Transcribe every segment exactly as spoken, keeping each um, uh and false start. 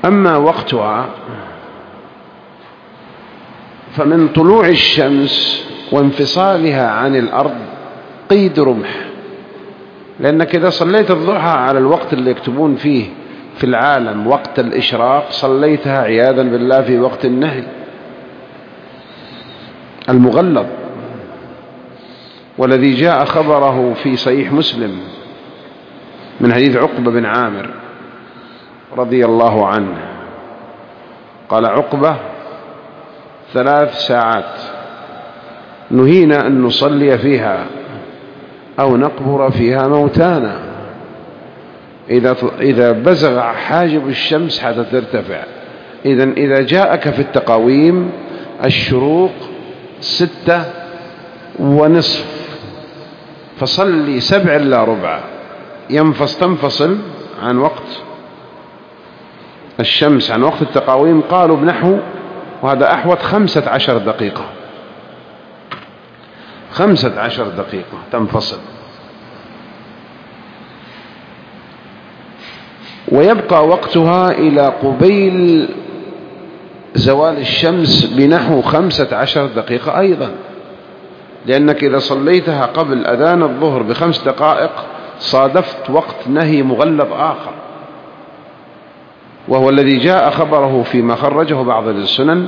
أما وقتها فمن طلوع الشمس وانفصالها عن الأرض قيد رمح، لأنك إذا صليت الضحى على الوقت اللي يكتبون فيه في العالم وقت الإشراق صليتها عياذا بالله في وقت النهي المغلظ، والذي جاء خبره في صحيح مسلم من حديث عقبة بن عامر رضي الله عنه قال عقبة: ثلاث ساعات نهينا أن نصلي فيها أو نقبر فيها موتانا، إذا إذا بزغ حاجب الشمس حتى ترتفع. إذن إذا جاءك في التقاويم الشروق ستة ونصف فصلي سبع إلا ربع، ينفص تنفصل عن وقت الشمس عن وقت التقاويم، قالوا بنحو، وهذا أحوط، خمسة عشر دقيقة، خمسة عشر دقيقة تنفصل. ويبقى وقتها إلى قبيل زوال الشمس بنحو خمسة عشر دقيقة أيضا، لأنك إذا صليتها قبل أذان الظهر بخمس دقائق صادفت وقت نهي مغلظ آخر، وهو الذي جاء خبره فيما خرجه بعض السنن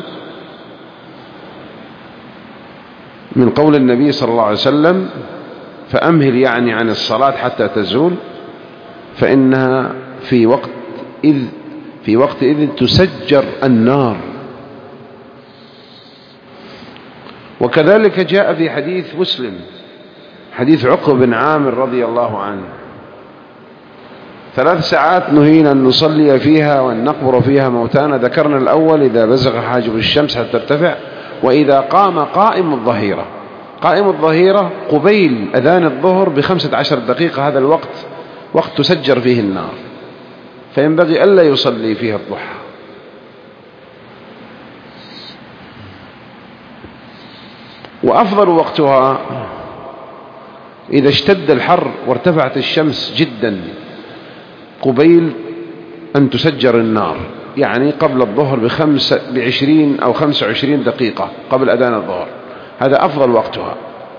من قول النبي صلى الله عليه وسلم: فأمهل يعني عن الصلاة حتى تزول، فإنها في وقت إذ في وقت إذ تسجر النار. وكذلك جاء في حديث مسلم حديث عقبة بن عامر رضي الله عنه: ثلاث ساعات نهينا أن نصلي فيها وأن نقبر فيها موتانا. ذكرنا الأول إذا بزغ حاجب الشمس حتى ترتفع، وإذا قام قائم الظهيرة. قائم الظهيرة قبيل أذان الظهر بخمسة عشر دقيقة، هذا الوقت وقت تسجر فيه النار، فينبغي ألا يصلي فيها الضحى. وأفضل وقتها إذا اشتد الحر وارتفعت الشمس جدا قبيل أن تسجر النار، يعني قبل الظهر بخمسة بعشرين أو خمسة وعشرين دقيقة قبل أذان الظهر، هذا أفضل وقتها،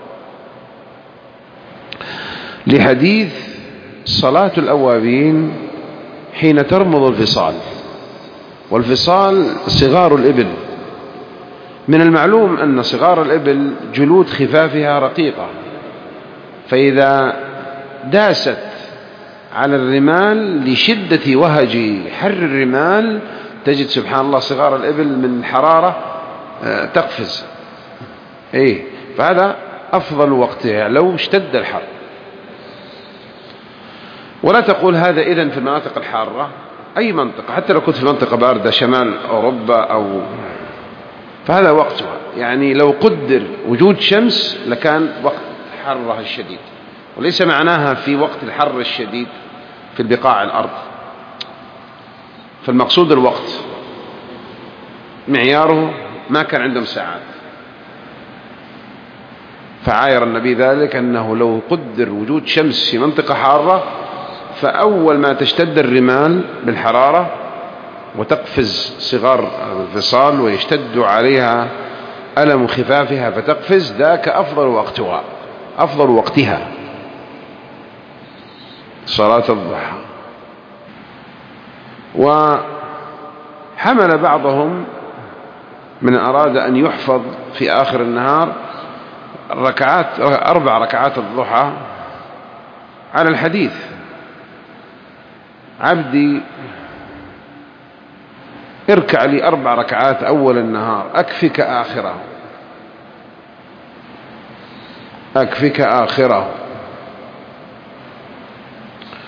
لحديث صلاة الأوابين حين ترمض الفصال. والفصال صغار الإبل، من المعلوم أن صغار الإبل جلود خفافها رقيقة، فإذا داست على الرمال لشدة وهج حر الرمال تجد سبحان الله صغار الإبل من حرارة تقفز. إيه، فهذا أفضل وقتها لو اشتد الحر. ولا تقول هذا إذن في المناطق الحارة، أي منطقة، حتى لو كنت في منطقة باردة شمال أوروبا أو، فهذا وقتها. يعني لو قدر وجود شمس لكان وقت حرها الشديد، وليس معناها في وقت الحر الشديد في البقاع الأرض، فالمقصود الوقت، معياره ما كان عندهم ساعات. فعاير النبي ذلك أنه لو قدر وجود شمس في منطقة حارة فأول ما تشتد الرمال بالحرارة وتقفز صغار الفصال ويشتد عليها ألم خفافها فتقفز، ذاك أفضل وقتها، أفضل وقتها صلاة الضحى. وحمل بعضهم من أراد أن يحفظ في آخر النهار ركعات أربع ركعات الضحى على الحديث: عبدي اركع لي أربع ركعات أول النهار أكفك آخره، أكفك آخره.